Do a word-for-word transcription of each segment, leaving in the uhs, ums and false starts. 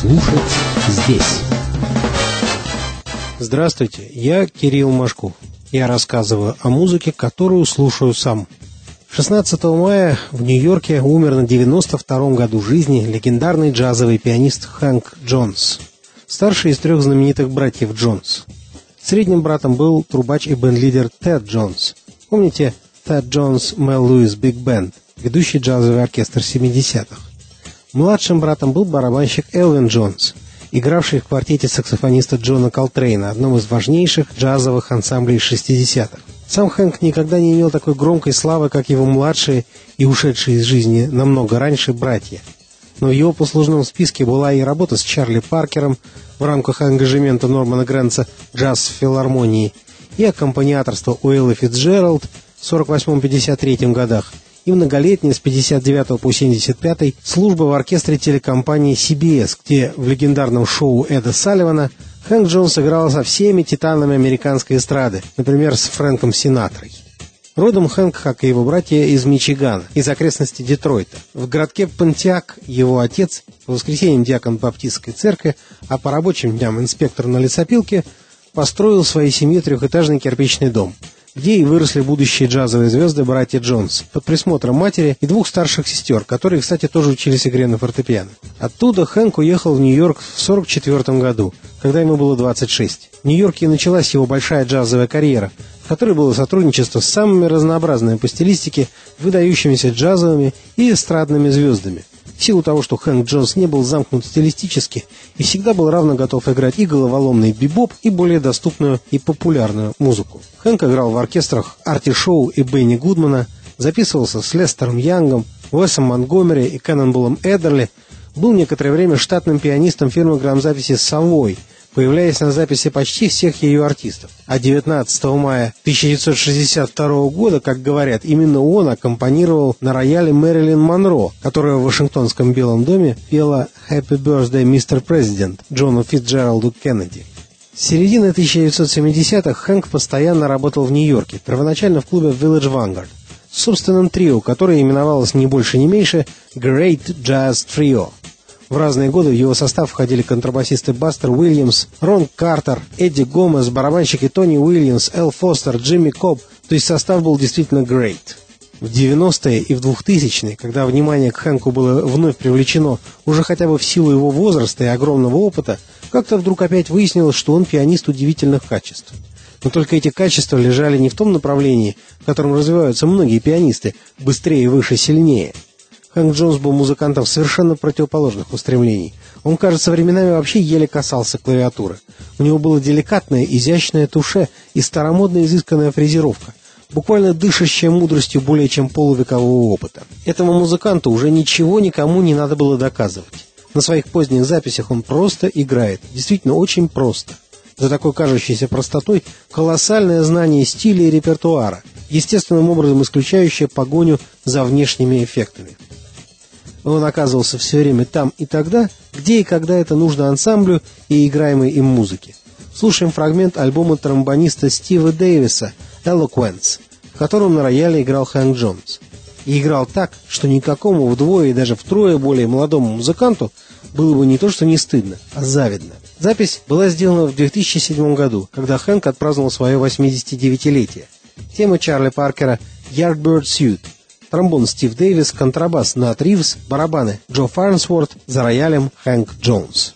слушать здесь. Здравствуйте, я Кирилл Машков. Я рассказываю о музыке, которую слушаю сам. шестнадцатого мая в Нью-Йорке умер на девяносто втором году жизни легендарный джазовый пианист Хэнк Джонс, старший из трех знаменитых братьев Джонс. Средним братом был трубач и бенд-лидер Тед Джонс. Помните Тед Джонс Мел Льюис Биг Бенд, ведущий джазовый оркестр семидесятых? Младшим братом был барабанщик Элвин Джонс, игравший в квартете саксофониста Джона Колтрейна, одном из важнейших джазовых ансамблей шестидесятых. Сам Хэнк никогда не имел такой громкой славы, как его младшие и ушедшие из жизни намного раньше братья. Но в его послужном списке была и работа с Чарли Паркером в рамках ангажемента Нормана Грэнтса «Джаз в филармонии», и аккомпаниаторство у Эллы Фицджеральд в сорок восьмом — пятьдесят третьем годах, и многолетняя с пятьдесят девятого по семьдесят пятый служба в оркестре телекомпании си би эс, где в легендарном шоу Эда Салливана Хэнк Джонс играл со всеми титанами американской эстрады, например, с Фрэнком Синатрой. Родом Хэнк, как и его братья, из Мичигана, из окрестностей Детройта. В городке Понтиак его отец, по воскресеньям диакон баптистской церкви, а по рабочим дням инспектор на лесопилке, построил своей семье трехэтажный кирпичный дом, где и выросли будущие джазовые звезды братья Джонс, под присмотром матери и двух старших сестер, которые, кстати, тоже учились игре на фортепиано. Оттуда Хэнк уехал в Нью-Йорк в сорок четвертом году, когда ему было двадцать шесть. В Нью-Йорке началась его большая джазовая карьера, в которой было сотрудничество с самыми разнообразными по стилистике выдающимися джазовыми и эстрадными звездами. В силу того, что Хэнк Джонс не был замкнут стилистически и всегда был равно готов играть и головоломный бибоп, и более доступную и популярную музыку. Хэнк играл в оркестрах Арти Шоу и Бенни Гудмана, записывался с Лестером Янгом, Уэсом Монтгомери и Кэннонболлом Эддерли, был некоторое время штатным пианистом фирмы грамзаписи «Совой», появляясь на записи почти всех ее артистов. А девятнадцатого мая тысяча девятьсот шестьдесят второго года, как говорят, именно он аккомпанировал на рояле Мэрилин Монро, которая в Вашингтонском Белом доме пела «Happy Birthday, мистер President» Джону Фицджеральду Кеннеди. С середины тысяча девятьсот семидесятых Хэнк постоянно работал в Нью-Йорке, первоначально в клубе Village Vanguard, с собственным трио, которое именовалось не больше не меньше Great Jazz Trio. В разные годы в его состав входили контрабасисты Бастер Уильямс, Рон Картер, Эдди Гомес, барабанщики Тони Уильямс, Эл Фостер, Джимми Кобб, то есть состав был действительно great. В девяностые и в двухтысячные, когда внимание к Хэнку было вновь привлечено уже хотя бы в силу его возраста и огромного опыта, как-то вдруг опять выяснилось, что он пианист удивительных качеств. Но только эти качества лежали не в том направлении, в котором развиваются многие пианисты, быстрее, выше, сильнее. Хэнк Джонс был музыкантом совершенно противоположных устремлений. Он, кажется, временами вообще еле касался клавиатуры. У него было деликатное, изящное туше и старомодная изысканная фрезеровка, буквально дышащая мудростью более чем полувекового опыта. Этому музыканту уже ничего никому не надо было доказывать. На своих поздних записях он просто играет, действительно очень просто. За такой кажущейся простотой колоссальное знание стиля и репертуара, естественным образом исключающее погоню за внешними эффектами. Он оказывался все время там и тогда, где и когда это нужно ансамблю и играемой им музыке. Слушаем фрагмент альбома тромбониста Стива Дэвиса «Eloquence», в котором на рояле играл Хэнк Джонс. И играл так, что никакому вдвое и даже втрое более молодому музыканту было бы не то что не стыдно, а завидно. Запись была сделана в две тысячи седьмом году, когда Хэнк отпраздновал свое восьмидесятидевятилетие. Тема Чарли Паркера «Yardbird Suite». Тромбон Стив Дэвис, контрабас Нат Ривз, барабаны Джо Фарнсворт, за роялем Хэнк Джонс.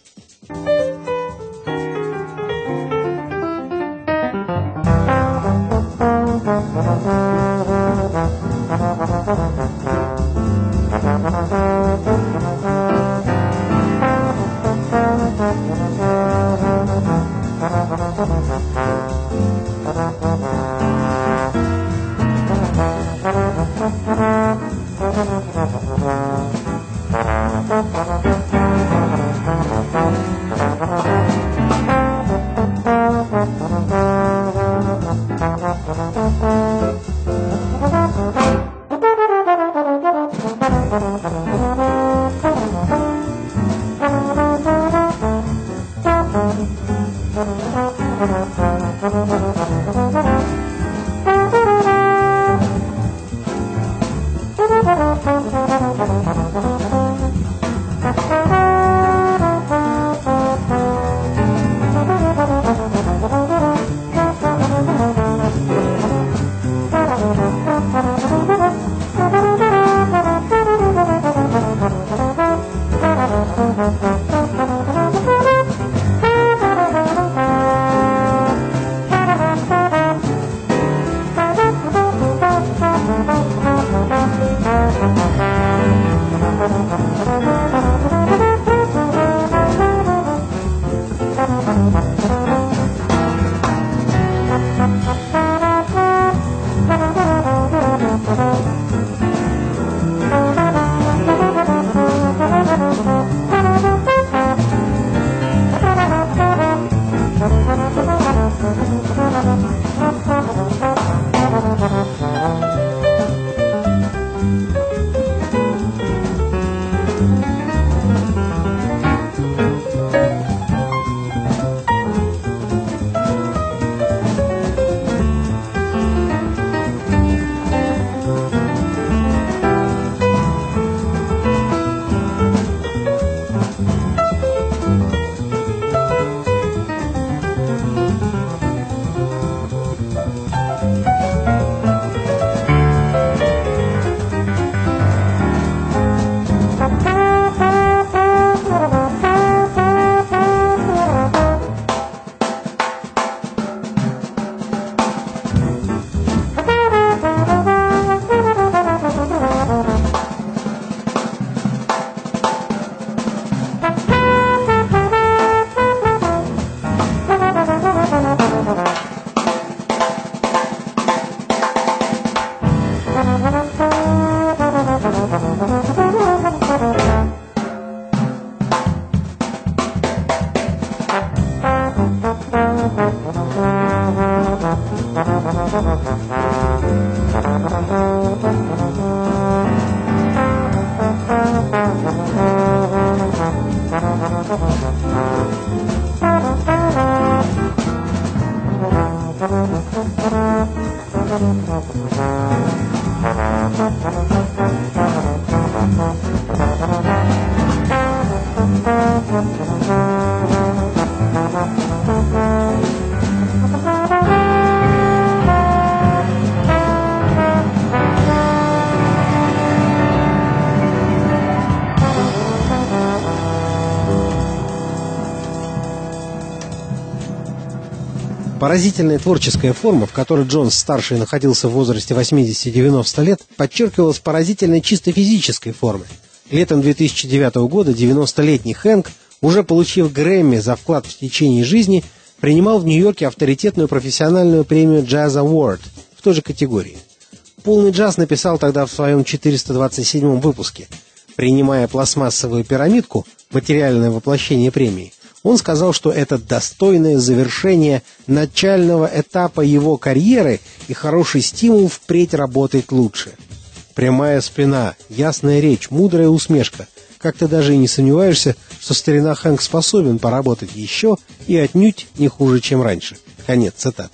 Поразительная творческая форма, в которой Джонс-старший находился в возрасте восьмидесяти-девяноста лет, подчеркивалась поразительной чисто физической формой. Летом две тысячи девятого года девяностолетний Хэнк, уже получив Грэмми за вклад в течение жизни, принимал в Нью-Йорке авторитетную профессиональную премию Jazz Award в той же категории. Полный джаз написал тогда в своем четыреста двадцать седьмом выпуске. Принимая пластмассовую пирамидку, материальное воплощение премии, он сказал, что это достойное завершение начального этапа его карьеры и хороший стимул впредь работать лучше. Прямая спина, ясная речь, мудрая усмешка. Как ты даже и не сомневаешься, что старина Хэнк способен поработать еще и отнюдь не хуже, чем раньше. Конец цитаты.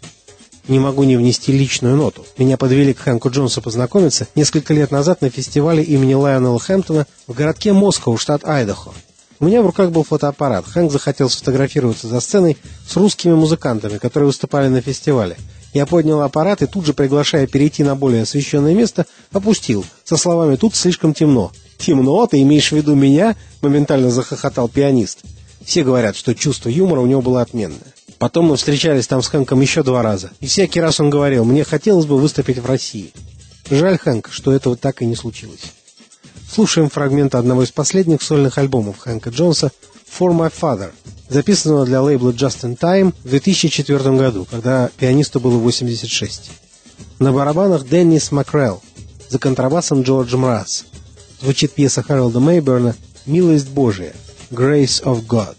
Не могу не внести личную ноту. Меня подвели к Хэнку Джонсу познакомиться несколько лет назад на фестивале имени Лайонела Хэмптона в городке Москоу, штат Айдахо. У меня в руках был фотоаппарат. Хэнк захотел сфотографироваться за сценой с русскими музыкантами, которые выступали на фестивале. Я поднял аппарат и тут же, приглашая перейти на более освещенное место, опустил, со словами «тут слишком темно». «Темно? Ты имеешь в виду меня?» — моментально захохотал пианист. Все говорят, что чувство юмора у него было отменное. Потом мы встречались там с Хэнком еще два раза, и всякий раз он говорил: «Мне хотелось бы выступить в России». Жаль, Хэнк, что этого так и не случилось. Слушаем фрагмент одного из последних сольных альбомов Хэнка Джонса «For My Father», записанного для лейбла Just in Time в две тысячи четвёртом году, когда пианисту было восемьдесят шесть. На барабанах Деннис Макрелл, за контрабасом Джордж Мraz. Звучит пьеса Хэролда Мейберна «Милость Божия» «Grace of God».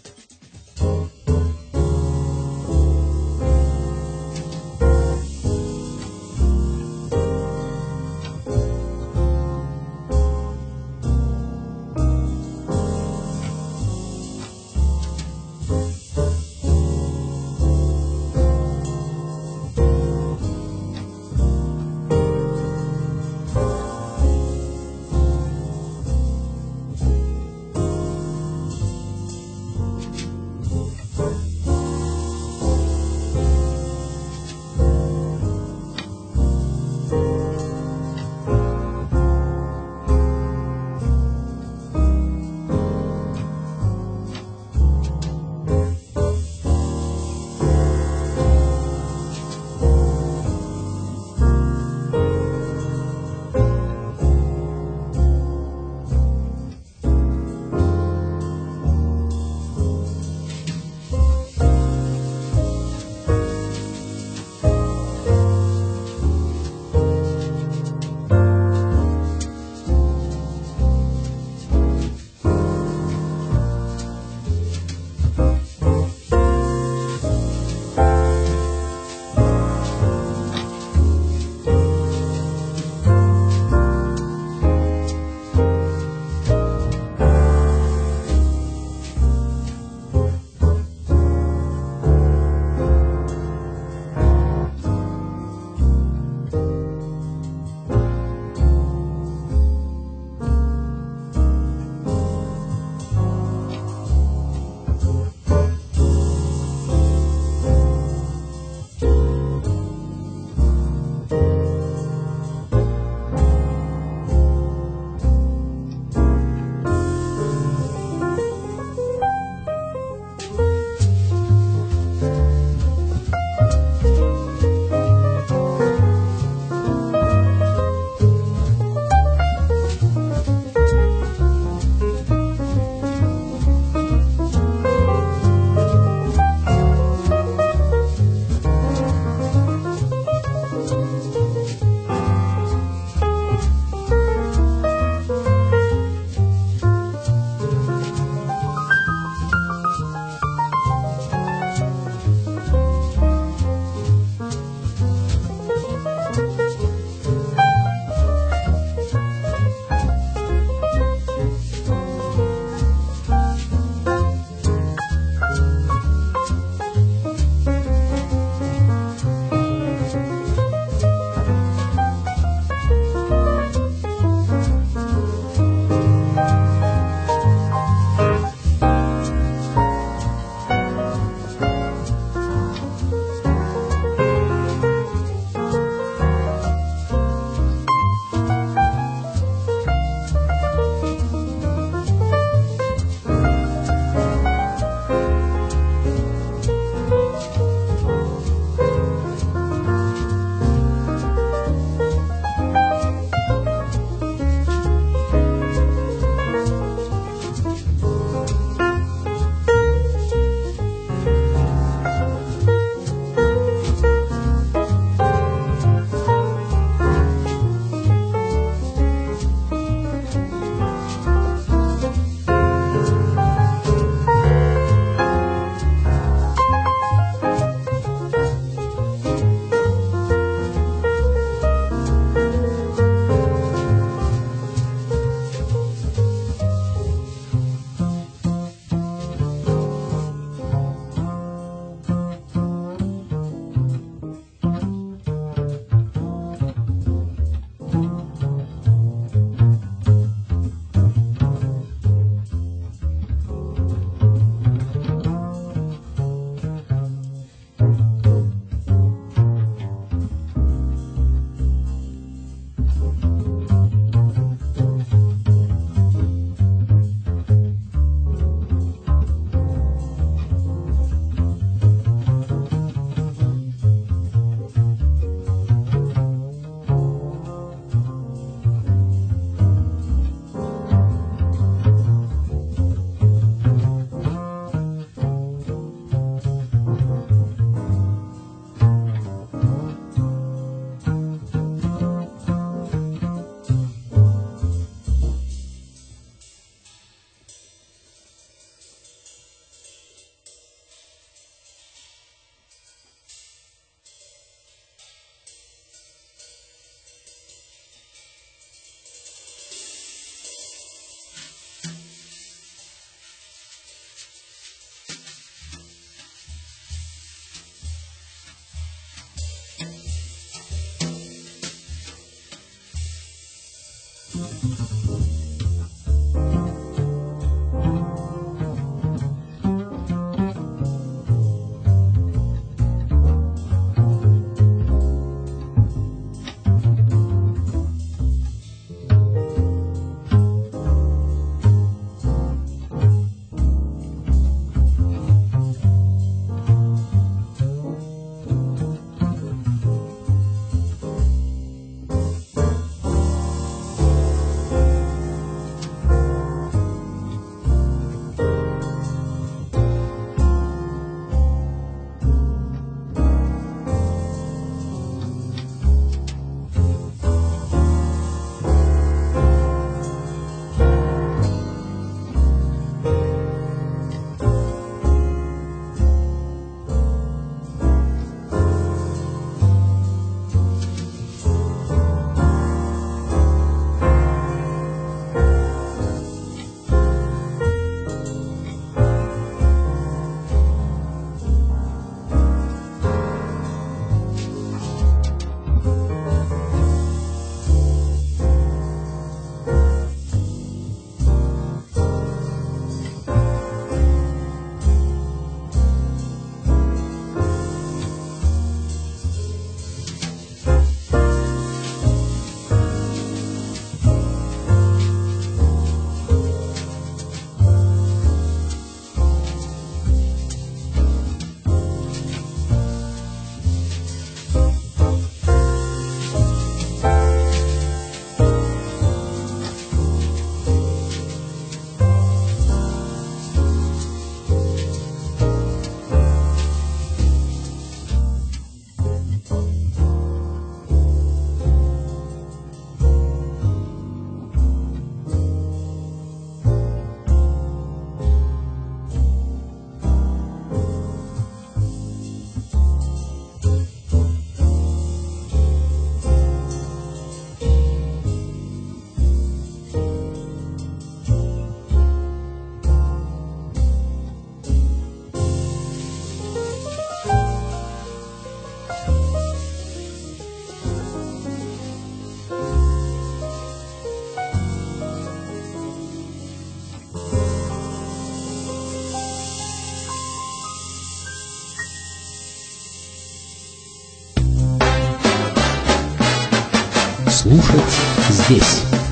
слушать здесь.